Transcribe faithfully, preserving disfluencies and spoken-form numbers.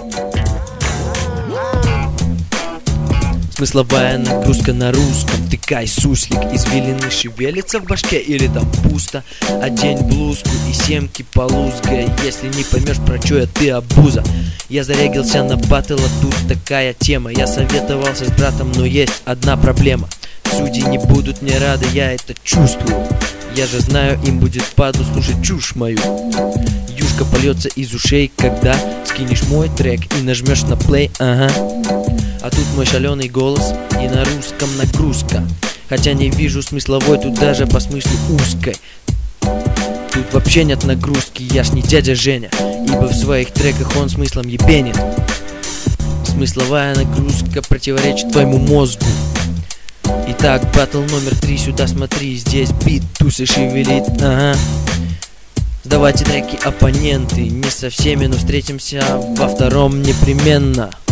Смысловая нагрузка на русском. Ты кай, суслик, извилины шевелится в башке или там пусто? Одень блузку и семки полузгай, если не поймешь, про чё я, ты обуза. Я зарегился на батл, а тут такая тема. Я советовался с братом, но есть одна проблема. Судьи не будут мне рады, я это чувствую. Я же знаю, им будет падлу слушать чушь мою. Юшка польется из ушей, когда скинешь мой трек и нажмешь на плей, ага. А тут мой шаленый голос и на русском нагрузка. Хотя не вижу смысловой, тут даже по смыслу узкой. Тут вообще нет нагрузки, я ж не дядя Женя, ибо в своих треках он смыслом ебенит. Смысловая нагрузка противоречит твоему мозгу. Итак, батл номер три, сюда смотри, здесь бит тусы шевелит, ага. Сдавайте треки, оппоненты, не со всеми, но встретимся во втором непременно.